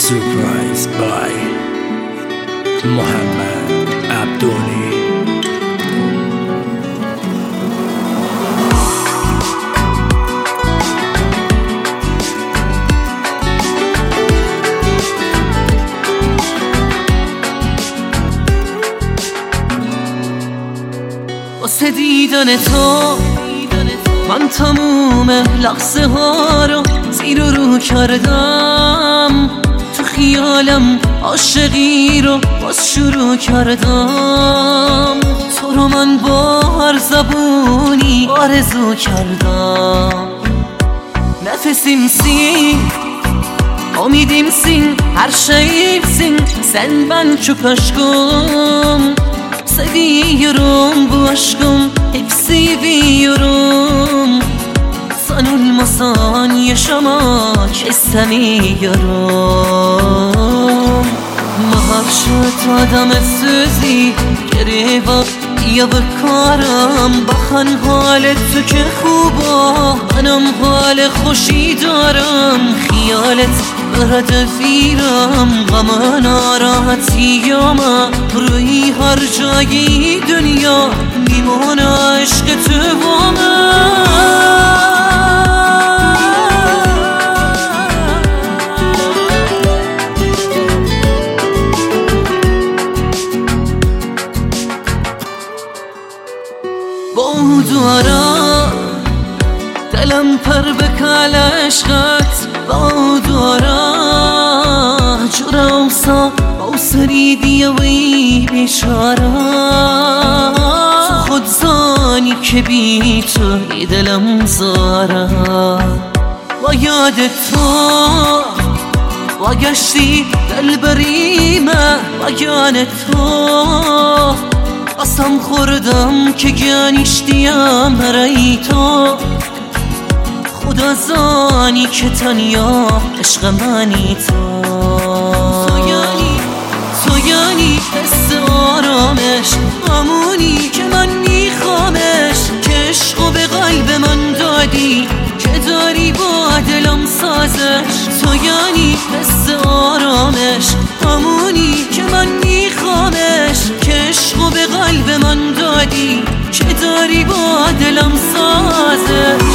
Surprised by محمد عبدونی. واسه دیدن تو من تموم لحظه ها رو زیر و رو کردم، تو خیالم عاشقی رو باز شروع کردم، تو رو من با هر زبونی آرزو کردم. Nefesimsin, umidimsin, her şeyimsin, sen ben çok aşkım. Seviyorum bu aşkım, hep seviyorum. Sen olmasan yaşamak istemiyorum. محشت آدم سوزی گریبا یا بکارم بخن حال تو که خوبا منم حال خوشی دارم، خیالت برد فیرم غم ناراحتیام روی هر جایی دنیا میمونه عشق تو با من. با دارم دلم پر بکل عشقت، با دارم جرمسا با سریدی وی بیشارم. تو خود زانی که بی تو دلم زارم، با یاد تو با گشتی دل بریمه، با یاد تو قسم خوردم که گنیشتیم برای تو، خدا زانی که تنیا عشق منی تو یعنی حس آرامش، همونی که من میخوامش، که عشقو به قلب من دادی که داری با دلم سازش. تو یعنی حس آرامش، همونی که من میخوامش، که عشقو به قلب من دادی که داری با دلم سازش.